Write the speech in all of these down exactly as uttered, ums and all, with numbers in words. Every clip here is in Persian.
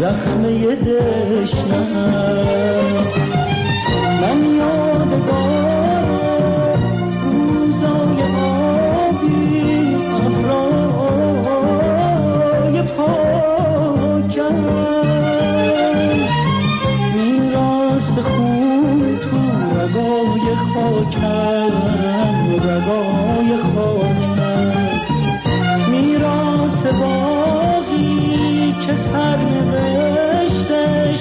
زخمه دشنست. من یادگار روزای آبی ابرای پاکم، میراث خون تو رگای خاکم، رگای خاکم، میراث باقی که سرنوشتش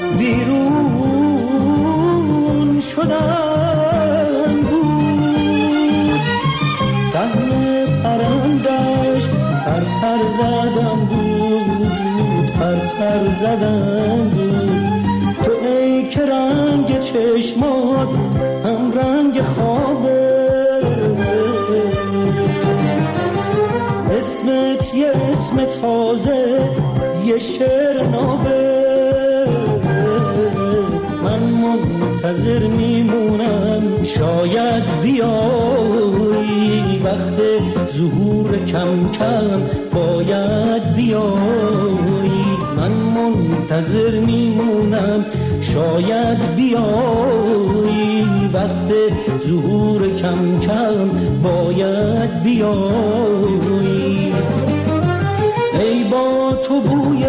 ویرون شدن بود. سهم پرندش پر پر زدن بود، پر پر زدن بود. تو ای که رنگ چشمات هم رنگ خوابه، اسمت یه اسم تازه، یه شعر نابه. من منتظر میمونم شاید بیایی، وقت ظهور کم کم باید بیایی. من منتظر میمونم شاید بیایی، وقت ظهور کم کم باید بیایی. ای با تو بوی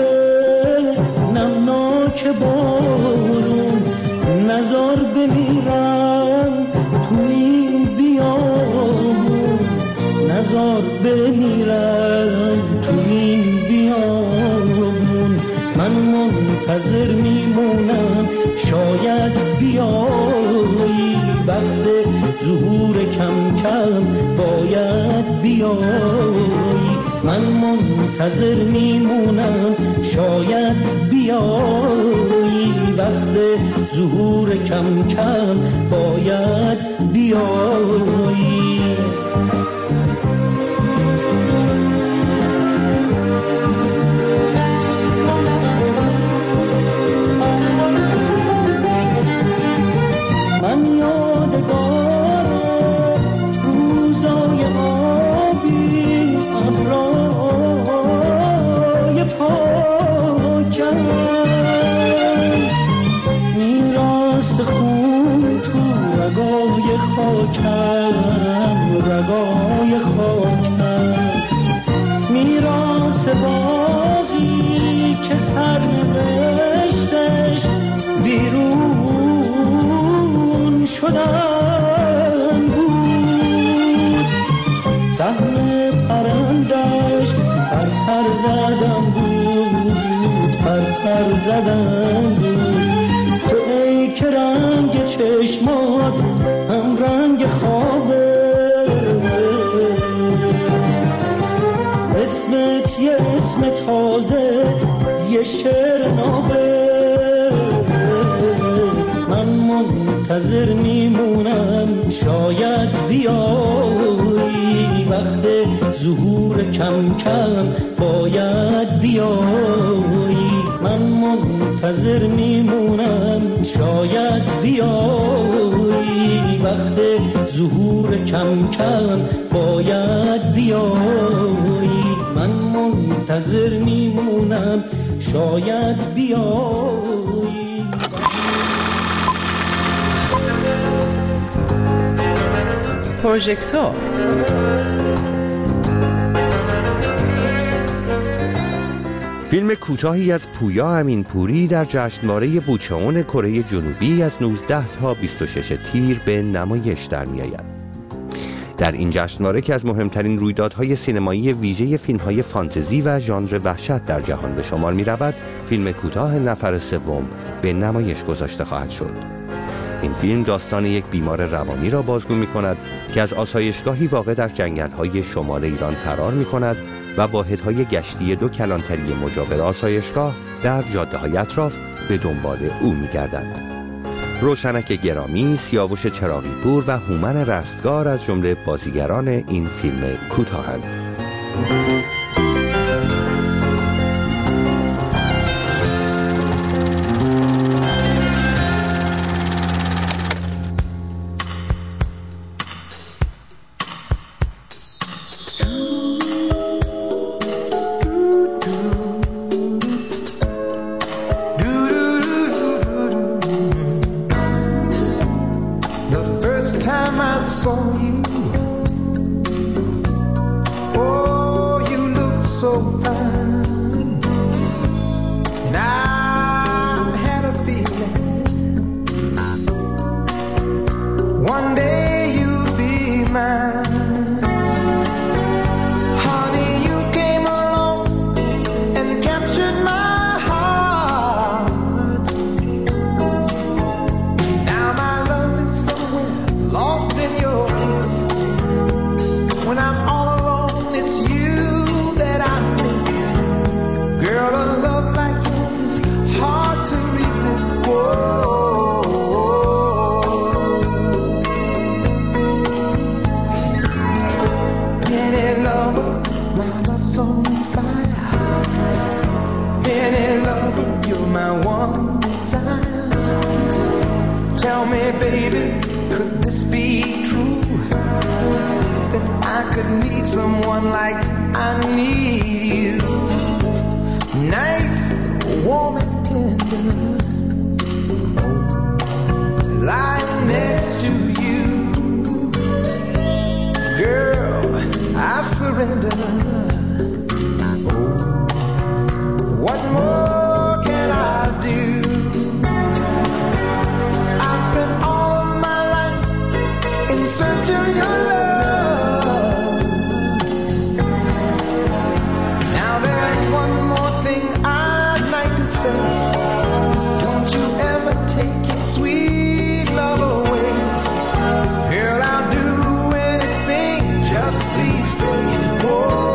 نمناک بارون، نزار بمیرم تو این بیابون، نزار بمیرم تو این بیابون. من منتظر میمونم شاید بیایی، وقت ظهور کم کم باید بیایی. من منتظر میمونم شاید بیایی، وقت ظهور کم کم باید بیایی. من یادگار روزای آبی ابرای پاکم، میراث خون تو رگای خاکم، رگای خاکم، میراث باقی که سرنوشتش ویرون شدن بود. سهم پرندش پر پر زدن بود، پر پر زدن بود. تو ای که رنگ چشمات هم رنگ خوابه، اسمت یه اسم تازه، یه شعر نابه. من منتظر میمونم شاید بیایی، وقت ظهور کم کم باید بیایی. من منتظر میمونم شاید بیایی، وقت ظهور کم کم باید بیایی. من منتظر میمونم شاید بیایی. پروژکتور فیلم کوتاهی از پویا امینپوری در جشنواره بوچهون کره جنوبی از نوزده تا بیست و شش تیر به نمایش در می آید. در این جشنواره که از مهمترین رویدادهای سینمایی ویژه فیلم‌های فانتزی و ژانر وحشت در جهان به شمار می رود، فیلم کوتاه نفر سوم به نمایش گذاشته خواهد شد. این فیلم داستان یک بیمار روانی را بازگو می کند که از آسایشگاهی واقع در جنگل‌های شمال ایران فرار می کند و واحدهای گشتی دو کلانتری مجاور آسایشگاه در جاده‌های اطراف به دنبال او می‌گردند. روشنک گرامی، سیاوش چراغی پور و هومن رستگار از جمله بازیگران این فیلم کوتاهند. lover, you're my one desire. Tell me, baby, could this be true? That I could need someone like I need you. Nights warm and tender, lying next to you. Girl, I surrender. What more can I do? I spent all of my life in search of your love. Now there's one more thing I'd like to say. Don't you ever take your sweet love away. Girl, I'll do anything, just please stay. Whoa.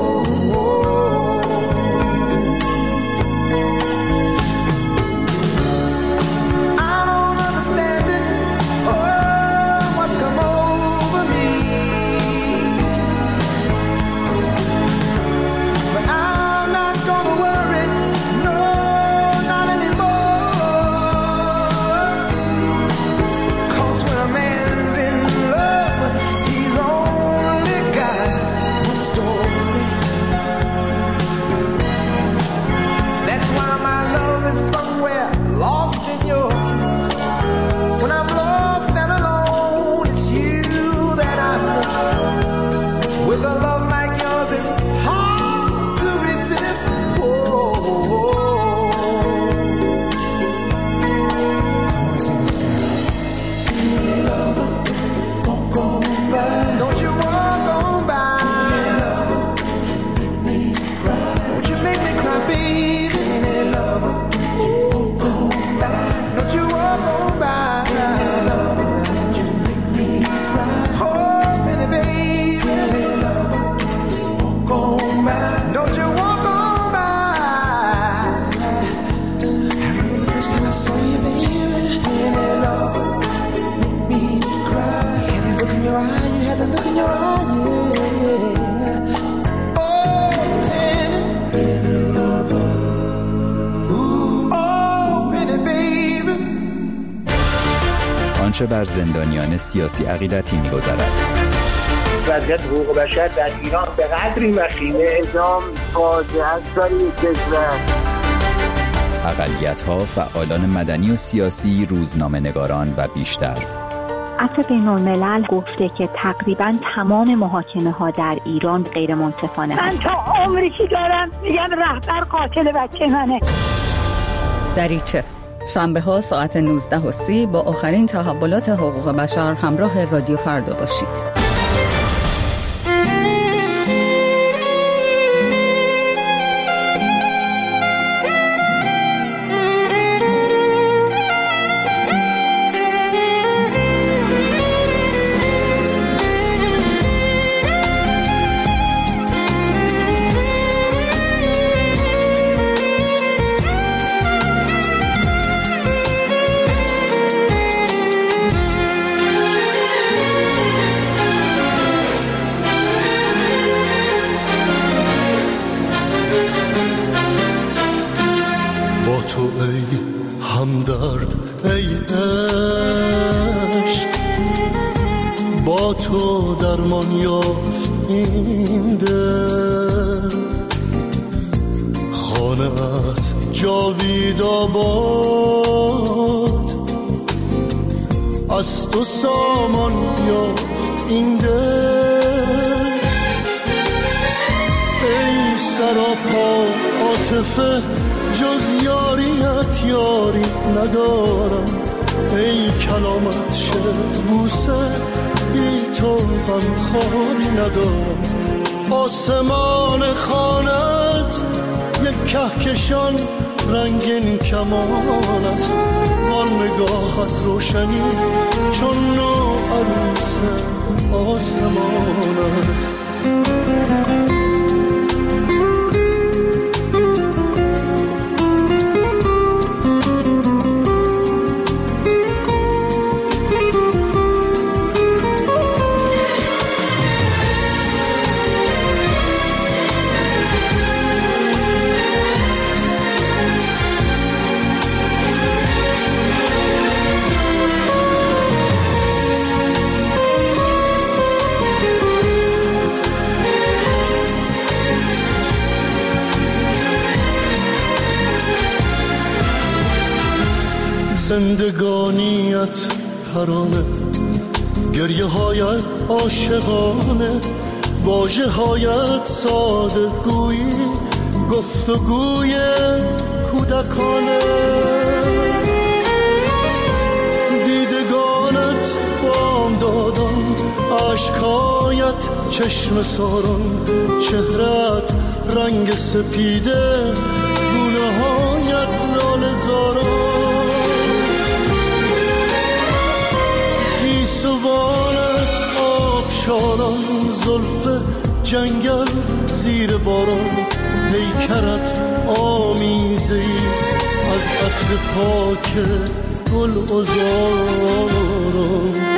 آنچه بر زندانیان سیاسی عقیدتی می‌گذرد. وضعیت حقوق بشر در ایران به قدری وخیمه، اعدام فاجعه است برای کشور. اقلیت‌ها، فعالان مدنی و سیاسی، روزنامه‌نگاران و بیشتر. عفو بین‌الملل گفته که تقریباً تمام محاکمه‌ها در ایران غیر منصفانه است. من تا عمری که دارم میگم رهبر قاتل بچه منه. دریچه شنبه ها ساعت نوزده و سی با آخرین تحولات حقوق بشر همراه رادیو فردا باشید. تو درمان یافت این دل، خانه‌ات جاوید آباد، از تو سامان یافت این دل. ای سراپا عاطفه جز یاریت یاری ندارم، ای کلامت شعر بوسه بی تو غم خاری ندارم. آسمان خانت یک کهکشان رنگین کمان است، آن نگاهت روشنی چون نو عروس آسمان است. زندگانیت ترانه، گریه هایت عاشقانه، واژه هایت ساده گویی، گفتگوی کودکانه. دیدگانت بام دادان، عشقایت چشم ساران، چهرت رنگ سپیده، گونه هایت لاله زاران. گیسوانت آبشاران، زلف جنگل زیر باران، پیکرت آمیزه‌ای از عطر پاک گل عذاران.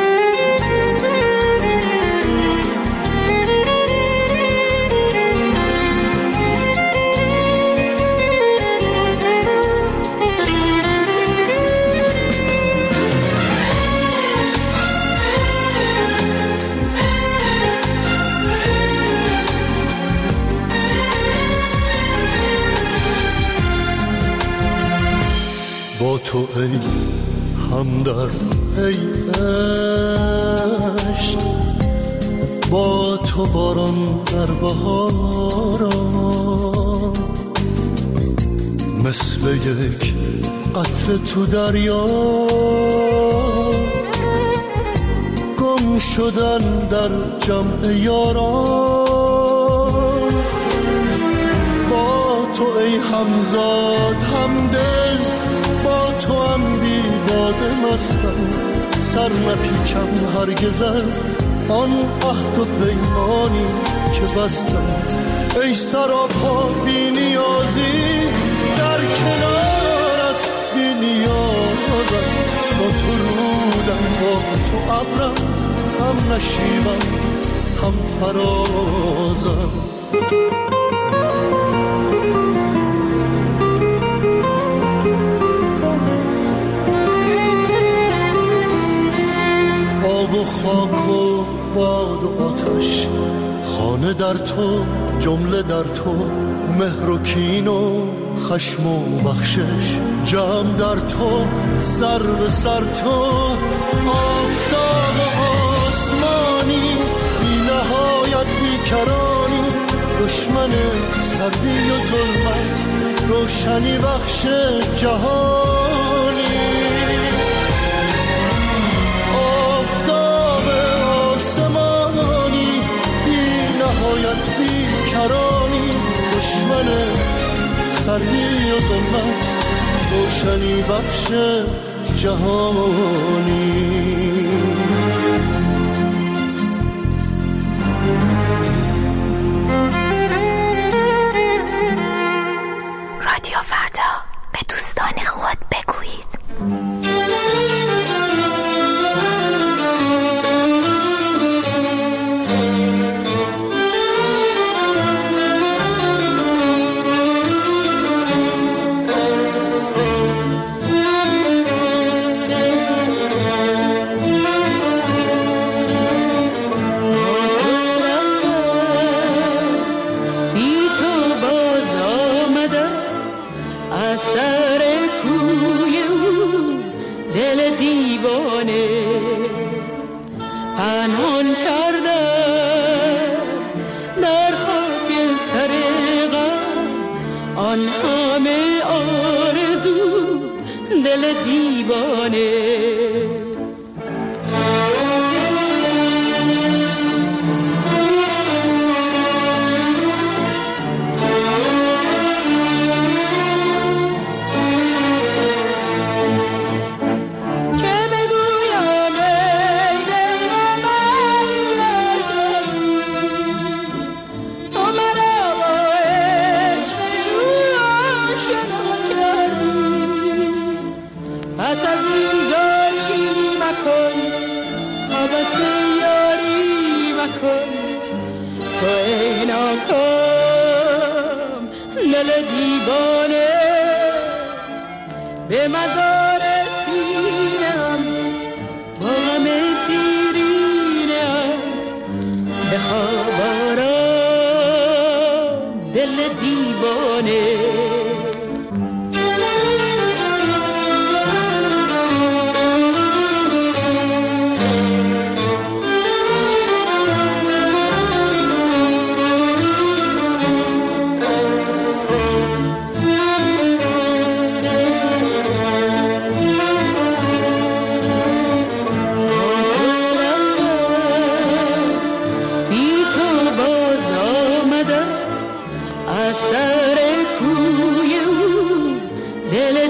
با تو ای همدرد ای عشق، با تو باران در بهاران، مثل یک قطره تو دریا، گم شدن در جمع یاران. با تو ای همزاد همدل، با تو هم بی باده مستم، سر نپیچم هرگز از آن عهد و پیمانی که بستم. ای سراپا بی نیازی، در کنارت بی نیازم، با تو رودم، با تو ابرم، هم نشیبم هم فرازم. آب و خاک و باد و آتش، خانه در تو، جمله در تو، مهر و کین و خشم و بخشش، جمع در تو، سر به سر تو. آفتاب آسمانی، بی نهایت بیکرانی، دشمن سردی و ظلمت، روشنی بخش جهانی. آسمانی، بی نهایت بیکرانی، دشمن سردی و ظلمت، روشنی بخش جهانی. رادیو فردا، به دوستان خود بگویید.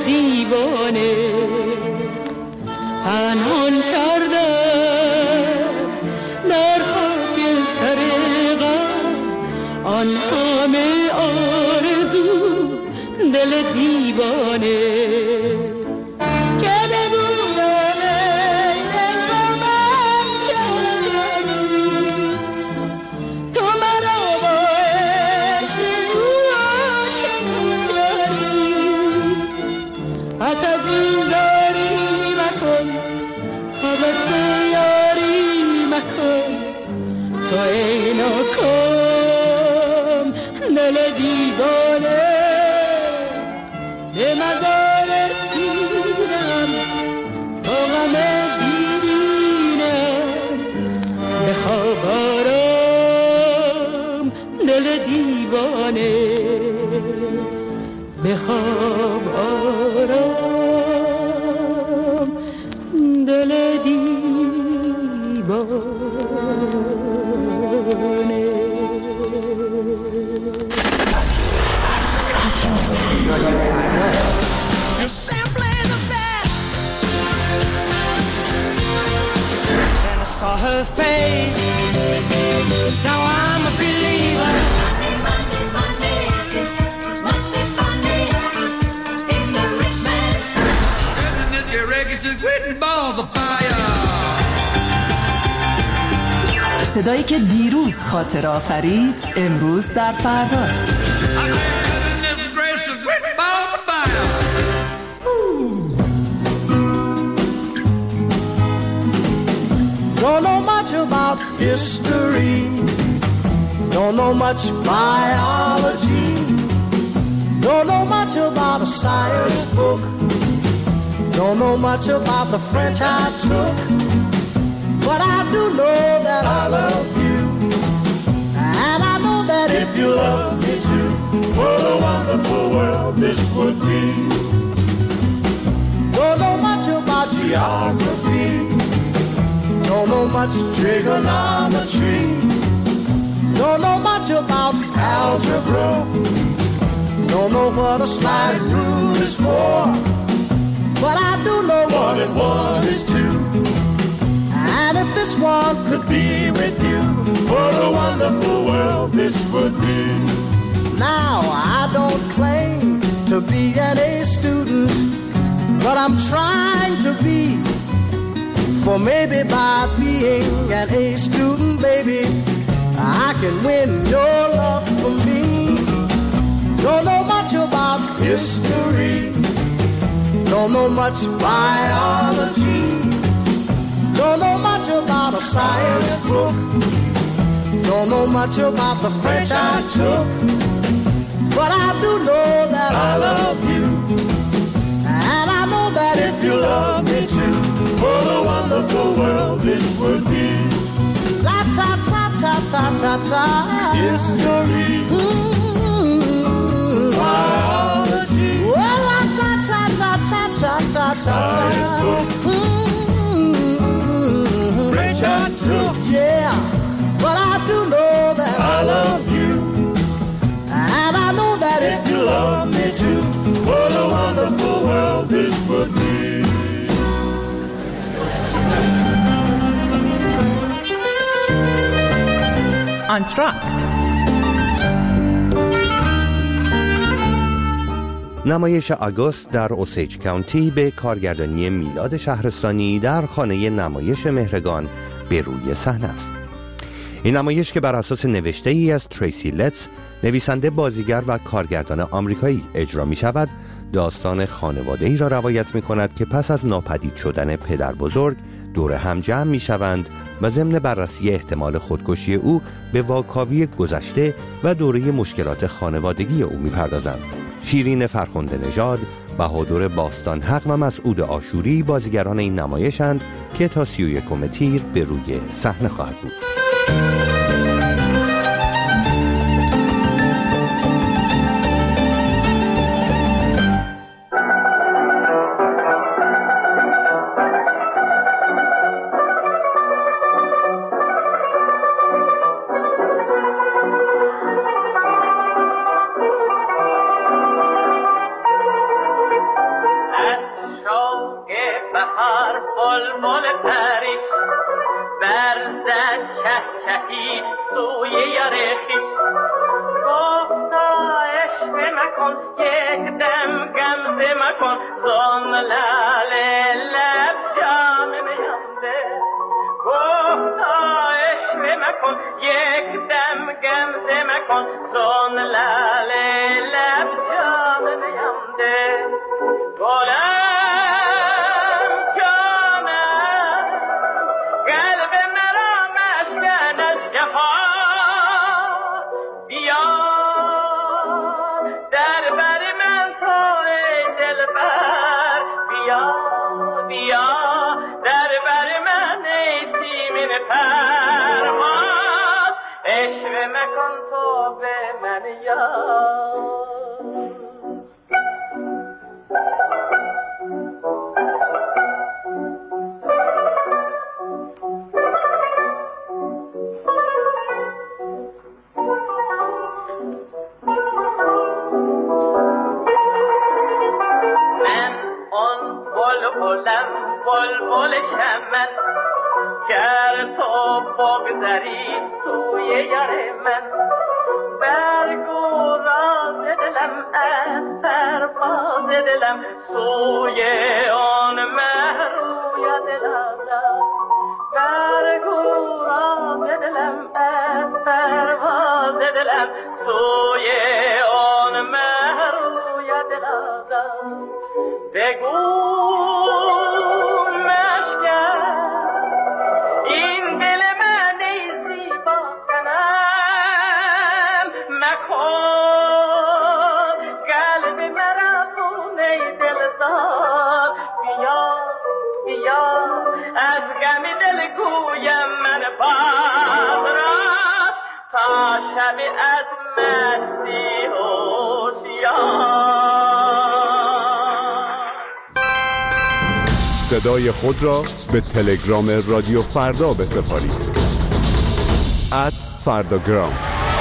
دیوانه پنهان کردم در خاکستر غم آن همه آرزو دل دیوانه که بگویم ای دل من کردی تو مرا با عشق او عاشق داری پس از این داری مکن حوث یاری مکن تو ای ناکام دل دیوانه به مزار رسیدم با غم دیرینم به خواب آرام دل دیوانه به خواب آرام دل دیوانه. You're simply the best. Then I saw her face. Now I'm a believer. Money, money, money. Must be funny in the rich man's goodness, your records are written balls of fire. صدایی که دیروز خاطر آفرید امروز در فرداست. Don't know much about history, don't know much biology, don't know much about a science book, don't know much about the French I took, but I do know that I love you, and I know that if you love me too, what a wonderful world this would be. Don't know much about geography, don't know much trigonometry, don't know much about algebra, don't know what a sliding rule is for, but I do know one and one is two. And if this one could be with you, what a wonderful world this would be. Now I don't claim to be an A student, but I'm trying to be. For maybe by being an A student, baby, I can win your love for me. Don't know much about history, don't know much biology, don't know much about a science book, don't know much about the French I took, but I do know that I love you, and I know that if you love me too, what a wonderful world this would be. La ta ta ta ta ta ta. History. Mm-hmm. Biology. Well, la ta ta ta ta ta ta ta. Science book. Mm-hmm. French I took. Yeah, but I do know that I love you, and I know that if you love me too, what a wonderful world this would be. آنتراکت نمایش آگوست در اوسیج کانتی به کارگردانی میلاد شهرستانی در خانه نمایش مهرگان به روی صحنه است. این نمایش که بر اساس نوشته ای از تریسی لتز، نویسنده، بازیگر و کارگردان آمریکایی اجرا می شود، داستان خانواده ای را روایت می کند که پس از ناپدید شدن پدر بزرگ دور هم جمع می شوند و ضمن بررسی احتمال خودکشی او به واکاوی گذشته و دوره مشکلات خانوادگی او می پردازند. شیرین فرخنده نژاد، بهادر باستان حق و مسعود آشوری بازیگران این نمایشند که تا سی و یکم تیر به روی صحنه خواهد بود. بهار بلبل پریش برزد چه چهی سوی یار خویش گفتا عشق مکن یک دم غمزه مکن زان لعل لب جام میانده گفتا عشق مکن یک دم غمزه مکن زان لعل لب جام میانده گلم جانم قلب مرا مسکن از جفا بیا در بر من تو ای دلبر بیا بیا در بر من ای سیمین پرواز عشق مکن تو به من یاد بلبلم بلبل چمن گر تو بگذری سوی یار من برگو راز دلم از پرواز دلم سوی آن مهروی دلم برگو راز دلم از پرواز دلم سوی آن مهروی دلم بگو صدای خود را به تلگرام رادیو فردا بسپارید. ات فرداگرام.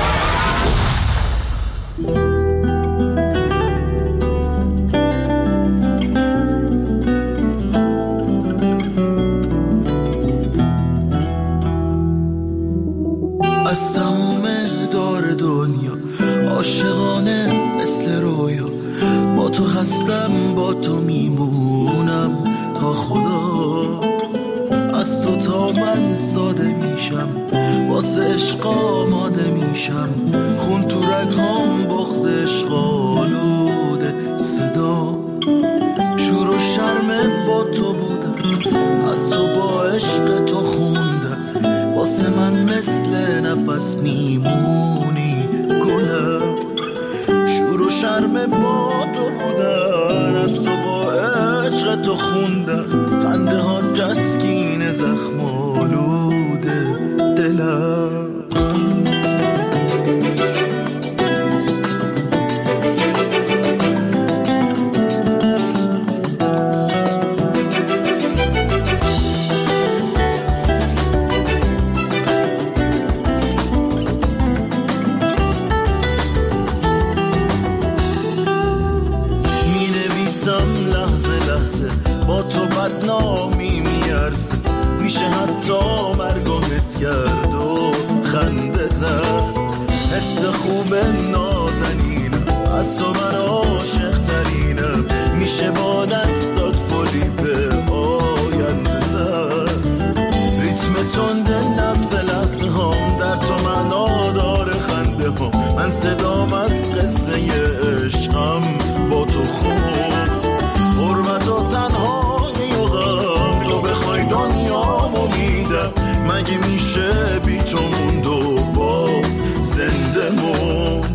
از تمام دار دنیا عاشقانه مثل رویا با تو هستم با تو میمونم تا خدا از تو تا من ساده میشم واسه عشق آماده میشم خون تو رگام بغض عشق آلوده صدا شور و شرم با تو بودم از تو با عشق تو خوندم واسه من مثل نفس میمونی گلم شور و شرم با تو بودن از تو با عشق تو خوندم خنده ها تسکین زخم آلوده دلم با تو بدنامی میارزه میشه حتی مرگو حس کرد و خنده زد حس خوب نازنینم از تو من عاشق ترینم میشه با دستات گلی به آینده زد ریتم تند نبض لحظه هم در تو معنا داره خنده هم من صدام از قصه عشقم با تو خوب حرمت و تنهایی و غم تو بخوای دنیامو میدم مگه میشه بی تو موند و باز زنده موند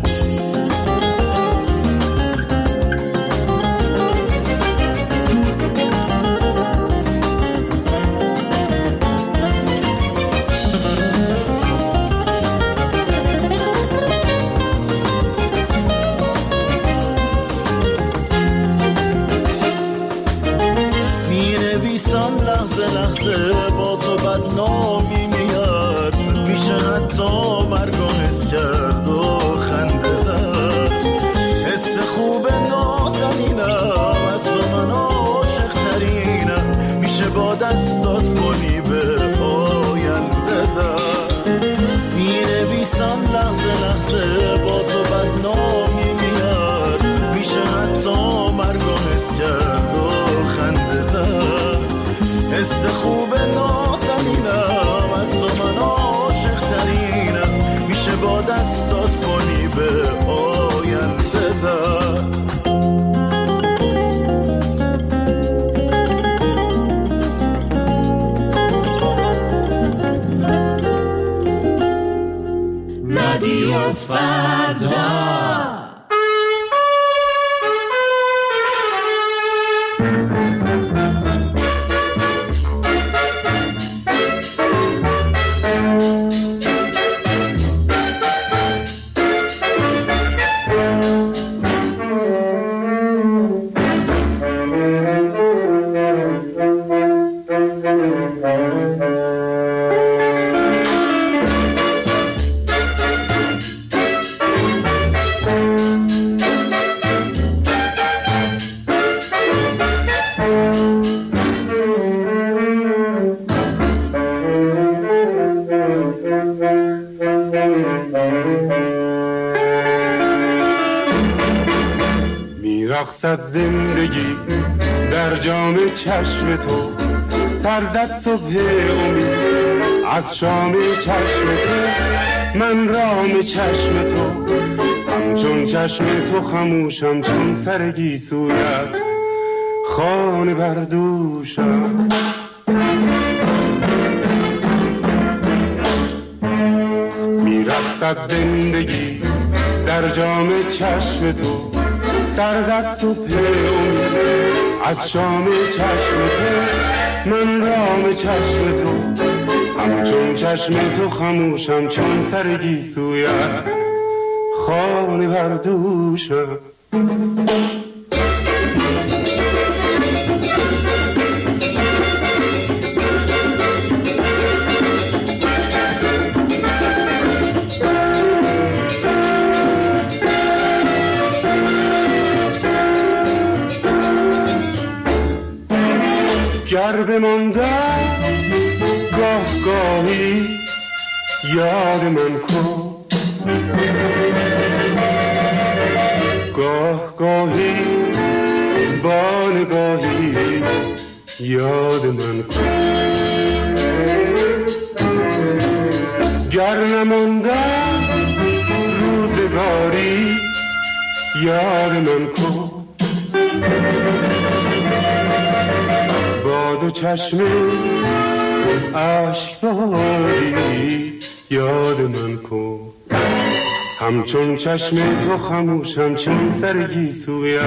لحظه لحظه با تو بدنامی میاد میشه حتی مرگو حس کرد و خنده زد حس خوب نازنینم از تو من عاشق ترینم میشه دستات کنی به آینده زد. می نویسم لحظه لحظه با تو بدنامی میاد، میشه حتی مرگو حس کرد و خنده زد. حس خوب نازنینم از تو من عاشق ترینم، میشه با دستات کنی به آینده زد. رادیو فردا. میرقصد زندگی در جام چشم تو، سرزد صبح امید از شام چشم تو. من رام چشم تو همچون چشم تو خموشم، چون سر گیسویت خانه بردوشم. میرقصد زندگی در جام چشم تو، سرزد صبح امید از شام چشم تو. من رام چشم تو همچون چشم تو خموشم، چون سر گیسویت خانه بردوشم. گر بماندم گاه گاهی یاد من کن، گاه گاهی با نگاهی یاد من کن. گر نماندم روزگاری یاد من کن، با دو چشم عشق باری یاد من کن. همچون چشم تو خموشم، چون سر گیسویت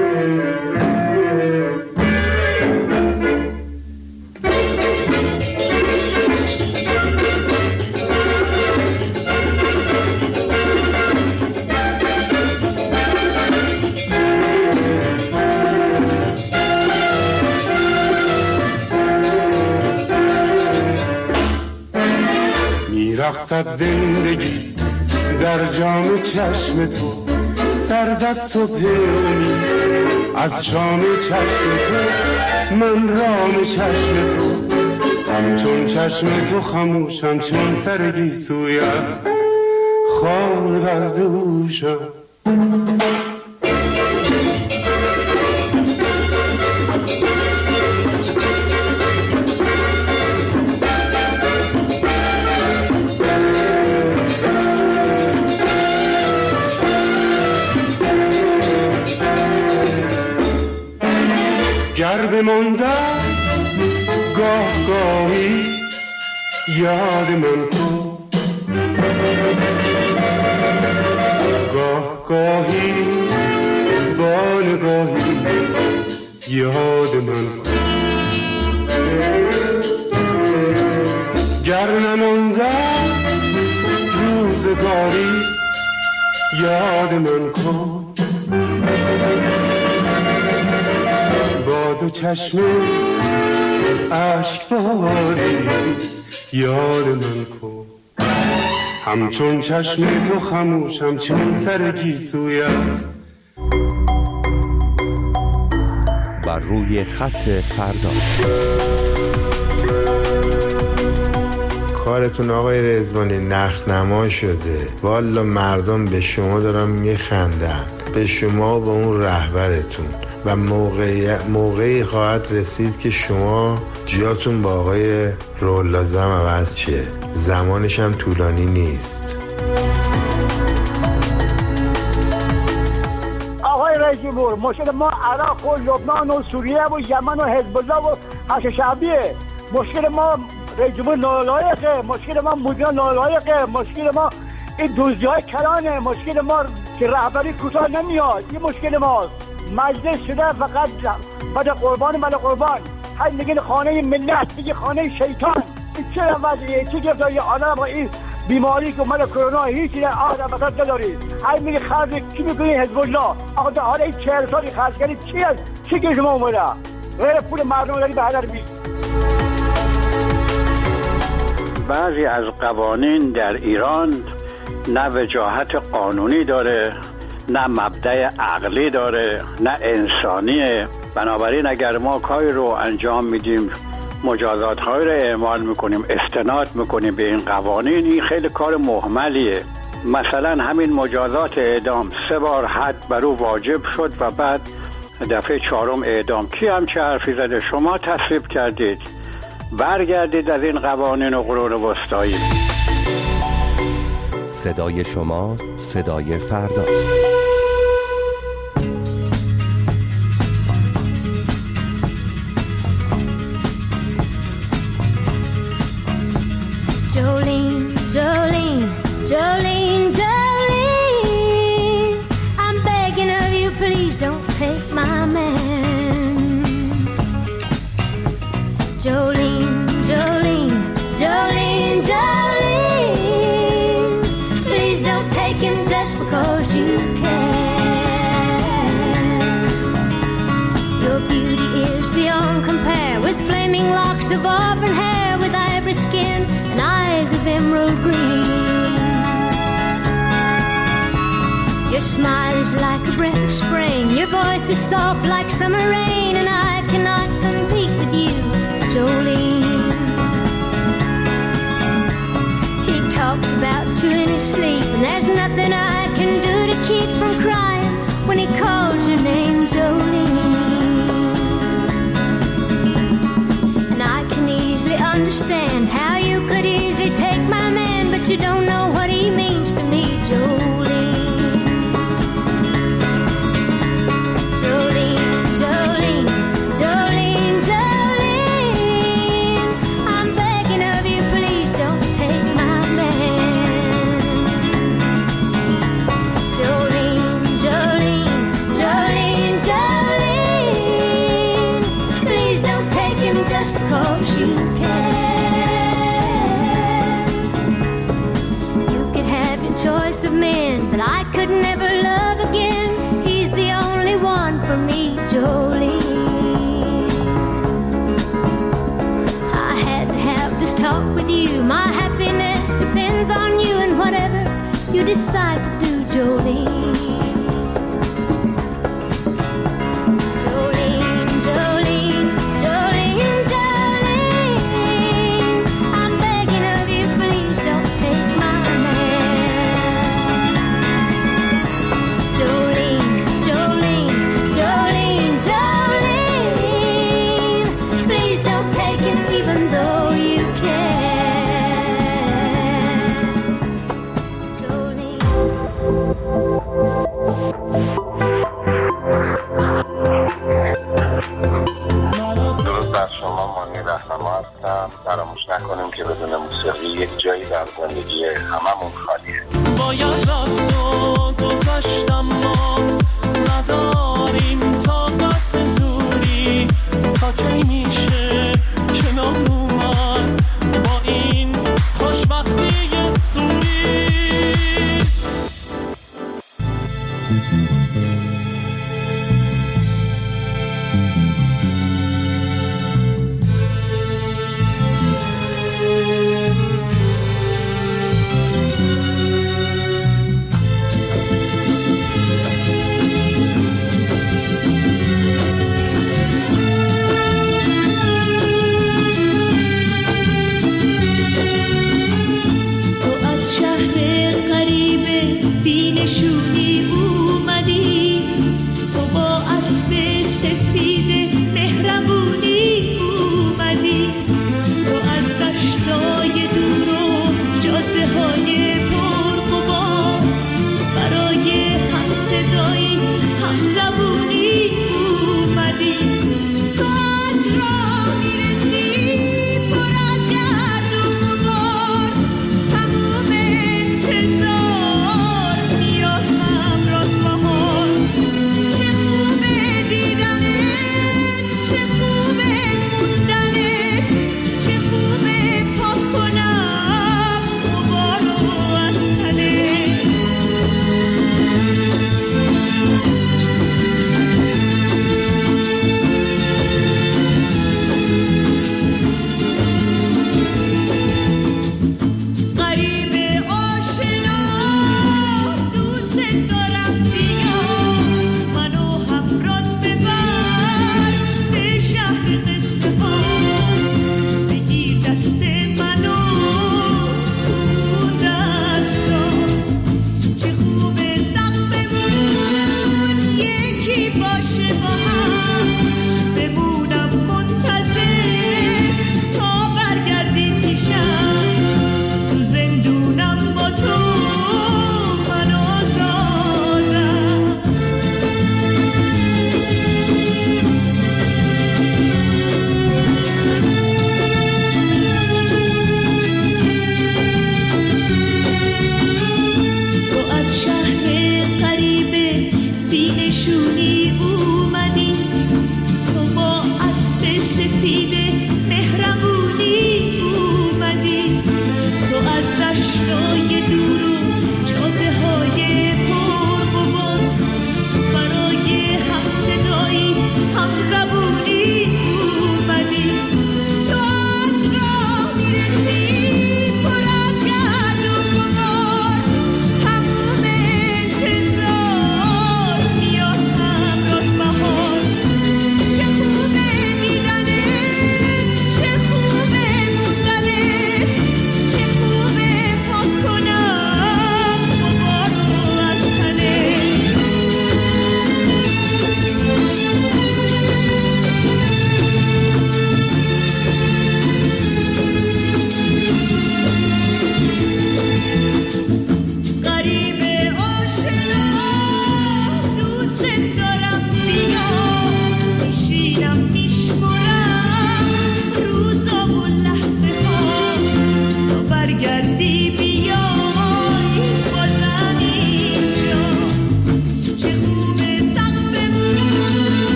میرقصد زندگی در جام چشم تو، سرزد صبح امید از شام چشم تو. من رام چشم تو همچون چشم تو خموشم، چون سر گیسویت خانه بردوشم. گر بماندم گاه گاهی یاد من کن، گاه گاهی با نگاهی یاد من کن. گر نماندم روزگاری یاد من کن، با دو چشم عشق باری یاد من کن. همچون چشم تو خموشم، چون سر گیسویت و روی خط فردا. کارتون آقای رضوانی نخنما شده. والا مردم به شما دارن میخندن، به شما و به اون رهبرتون، و موقعی, موقعی خواهد رسید که شما جیاتون با آقای رولازم عوض شه. زمانش هم طولانی نیست. آقای رئیس جمهور، مشکل ما عراق و لبنان و سوریه و یمن و حزب الله و حشد شعبیه. مشکل ما رئیس جمهور نالایقه، مشکل ما مدیر نالایقه، مشکل ما این دوزی های کلانه، مشکل ما که رهبری کوتاه نمیاد. این مشکل ماست. مجلس شده فقط بعد قربان مال قربان. هر میگن خانه ملت، میگه خانه شیطان. این چه وضعیه؟ چه گفتار یه آدم با این بیماری که مال کرونا هیچی نه آدم بسات ندارید. هر میگه خرج کی میکنی؟ حزب الله. آقا در حال این چهل سالی خرج کردی چی از چی که شما اومده؟ غیر پول مردم داری به هدر بید. بعضی از قوانین در ایران نه وجاهت قانونی داره، نه مبدأ عقلی داره، نه انسانیه. بنابراین اگر ما کاری رو انجام میدیم، مجازات های رو اعمال میکنیم، استناد میکنیم به این قوانین، این خیلی کار مهملیه. مثلا همین مجازات اعدام سه بار حد بر او واجب شد و بعد دفعه چهارم اعدام. کی هم چه حرفی زده؟ شما تصویب کردید. برگردید از این قوانین و قرون وسطایی. صدای شما صدای فرداست. Jolene, Jolene, Jolene, Jolene, I'm begging of you, please don't take my man. Jolene, Jolene, Jolene, Jolene, please don't take him just because you can. Your beauty is beyond compare, with flaming locks of auburn hair, with ivory skin and eyes of emerald green. Your smile is like a breath of spring, your voice is soft like summer rain, and I cannot compete with you, Jolene. He talks about you in his sleep, and there's nothing I can do to keep from crying when he calls your name, Jolene. And I can easily understand how you could easily take my man, but you don't know what he means to me, Jolene. Jolene, Jolene, Jolene, Jolene, I'm begging of you, please don't take my man. Jolene, Jolene, Jolene, Jolene, please don't take him just because you can. You could have your choice of men, but I could never love again. He's the only one for me, Jolene. I had to have this talk with you. My happiness depends on you, and whatever you decide to do, Jolene. Jolene, Jolene, Jolene, Jolene, I'm begging of you, please don't take my man. Jolene, Jolene, Jolene, Jolene, please don't take him even though you can. Jolene. درود بر شما، مانی رهنما هستم. فراموش نکنیم که بدون موسیقی یک جایی در زندگی هممون خالیه. باید رفت و گذشتم، ما نداریم طاقت دوری. تا کی میشه کنار اومد با این خوشبختی سوری؟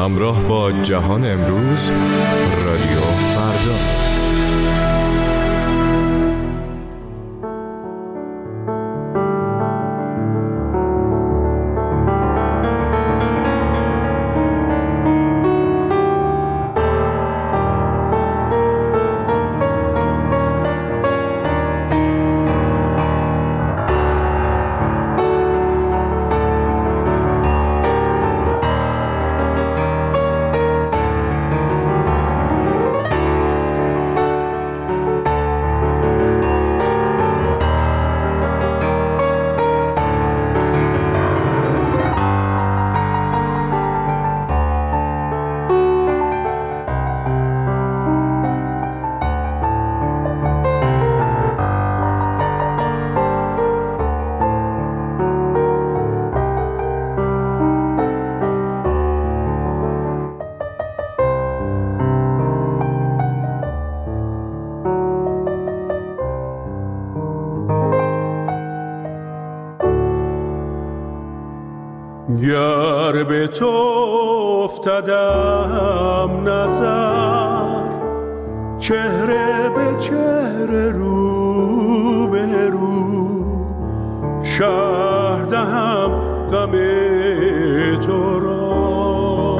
همراه با جهان امروز، رادیو فردا. گر به تو افتدم نظر، چهره به چهره، رو به رو، شرح دهم غم تو را،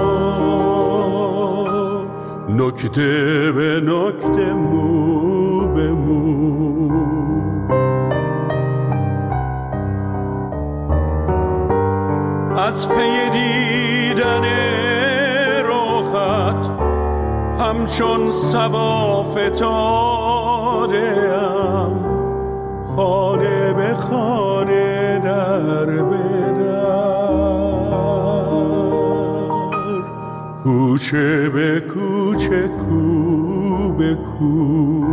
نکته به نکته، مو به مو. از پی دیدن رخت همچون صبا فتاده‌ام، خانه به خانه، در به در، کوچه به کوچه، کو به کو.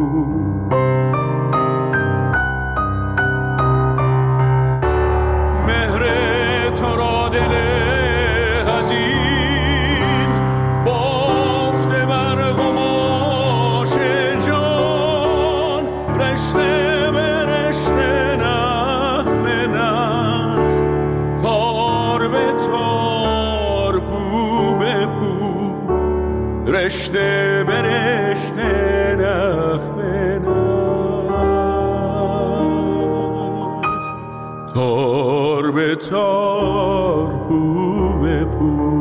رشته به رشته، نخ به نخ، تار به تار، پو به پو.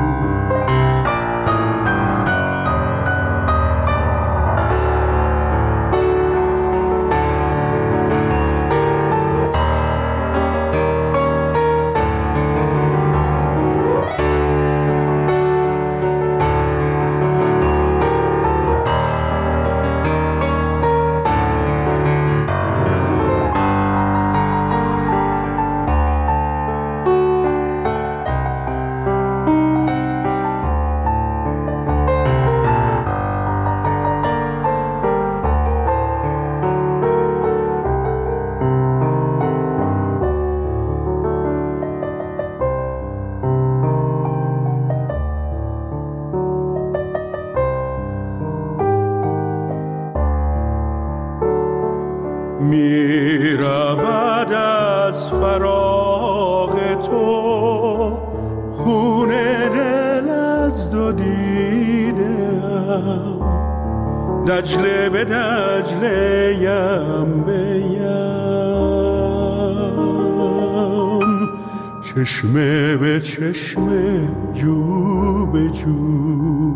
می رود از فراق تو خون دل از دو دیدم، دجله به دجله، یم به یم، چشمه به چشمه، جو به جو.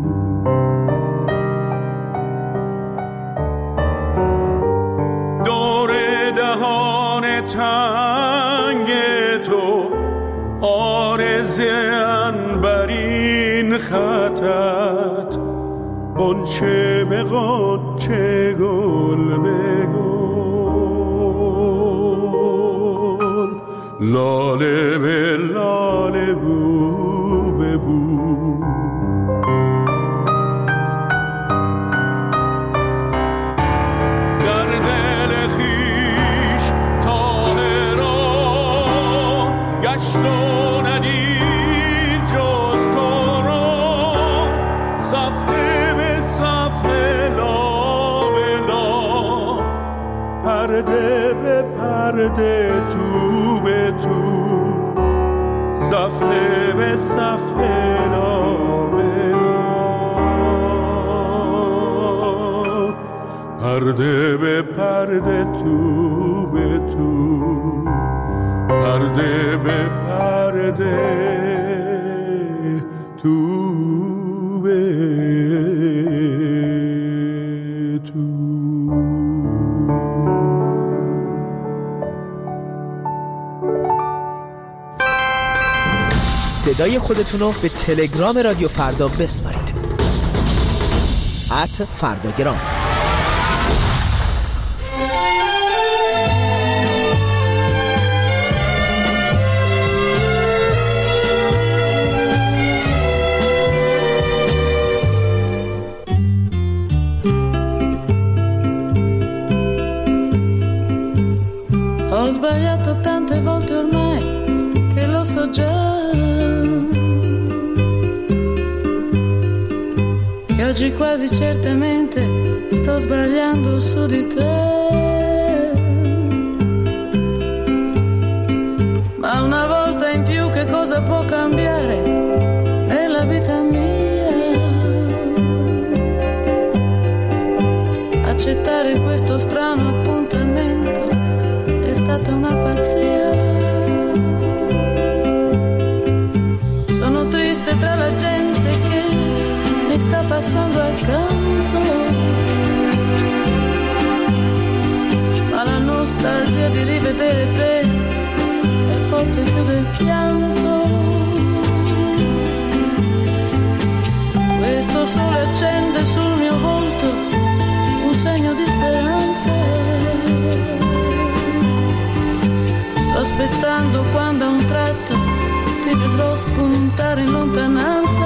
تنگ تو عارض عنبرین خطت، غنچه به غنچه، گل به گل، لاله به لاله، بو به بو. در دل خویش گشت و ندید جز تو را، صفحه به صفحه، لا به لا، پرده به پرده، تو به تو، صفحه به صفحه، لا به پرده به پرده تو به تو پرده به پرده تو به صدای خودتون رو به تلگرام رادیو فردا بسپارید. ات فرداگرام. Ho sbagliato tante volte ormai che lo so già. Oggi quasi certamente sto sbagliando su di te, ma una volta in più che cosa può cambiare nella vita mia? Accettare questo strano appuntamento è stata una pazzia. Sono triste tra la gente che mi sta passando accanto, ma la nostalgia di rivedere te è forte più del pianto. Questo sole accende sul mio volto un segno di speranza. Sto aspettando quando a un tratto ti vedrò spuntare in lontananza.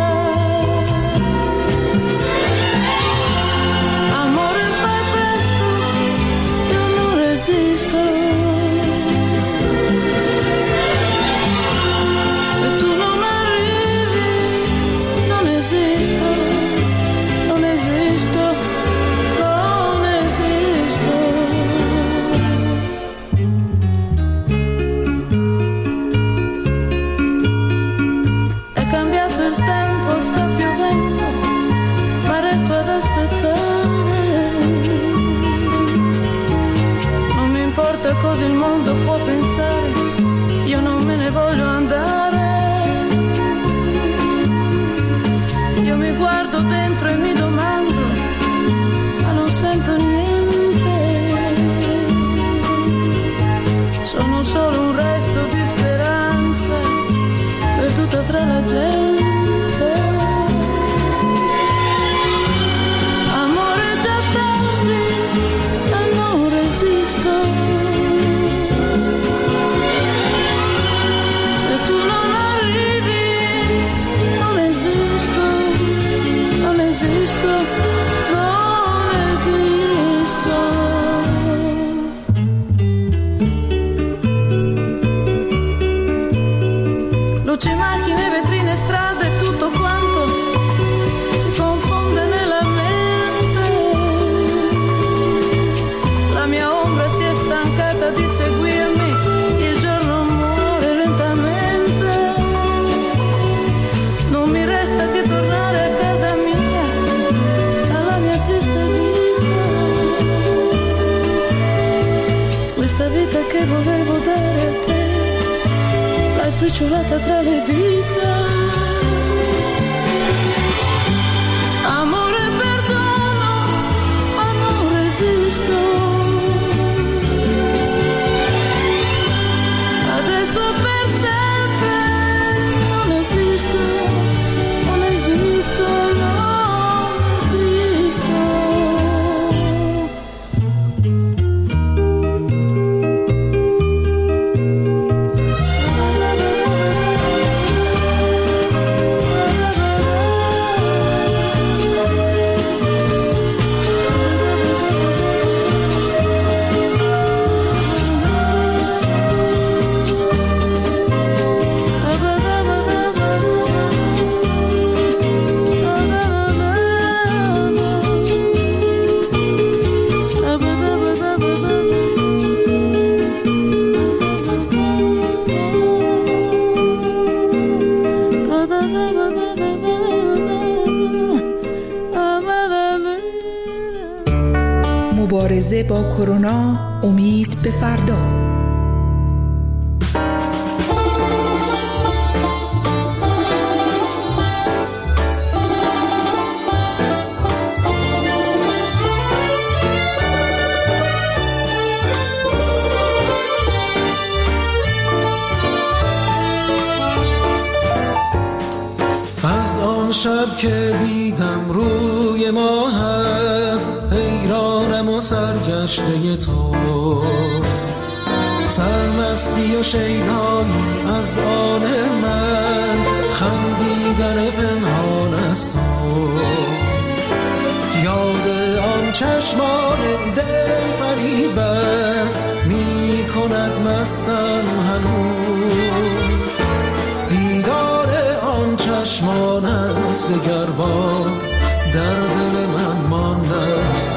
Così il mondo può pensare, io non me ne voglio andare. Io mi guardo dentro e mi domando, ma non sento niente. Sono solo un resto di speranza perduta tra la gente. Amore già tardi e non resisto. Luci, macchine, vetrine, strade, tutto quanto si confonde nella mente. La mia ombra si è stancata di seguirmi, il giorno muore lentamente. Non mi resta che tornare a casa mia, alla mia triste vita. Questa vita che volevo dare a te, l'hai spicciolata tra le dita. Amore, perdono, ma non resisto. Adesso per sempre non esisto, non esisto, non esisto. مبارزه با کرونا، امید به فردا. از آن شب که دیدم روی ماهت، حیرانم و سرگشته تو، سرمستی و شیدایی از آن من، خندیدن پنهان از تو، یاد آن چشمان دل فریبت می کند مستم هنوز، دیدار آن چشمان است دگر بار در دل من مانده است.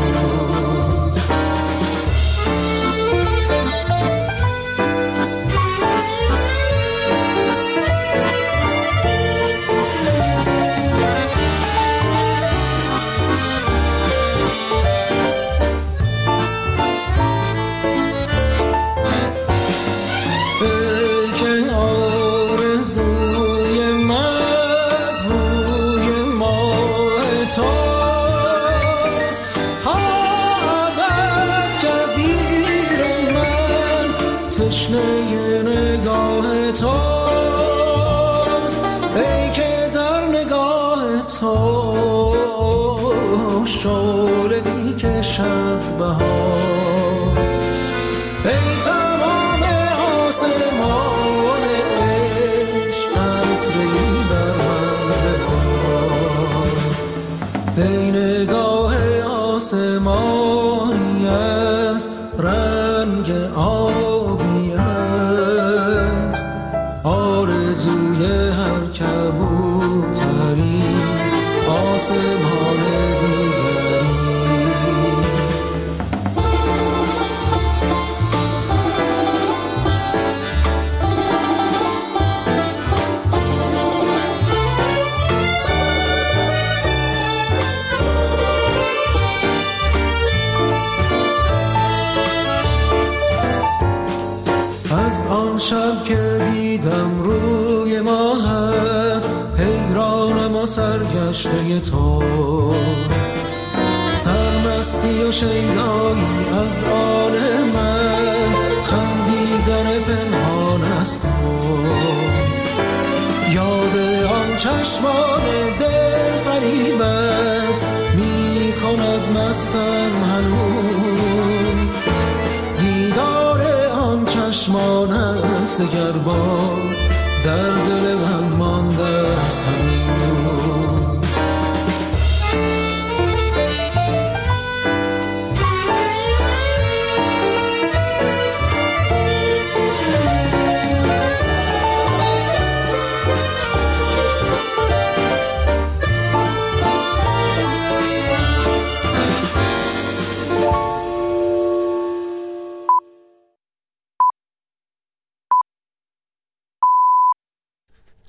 تشنه نگاه توست، ای که در نگاه تو شعله می کشد بهار، ای تمام آسمان عشق قطره‌ای بر من ببار، ای نگاه آسمانیت رنگ آبیت، آرزوی هر کبوتریست آسمان دیگریست. از آن شب که دیدم روی ماهت، حیرانم و سرگشته تو، سرمستی و شیدایی از آن من، خندیدن پنهان از تو، یاد آن چشمان دل فریبت می کند مستم هنوز، دیدار آن چشمان است دگر بار در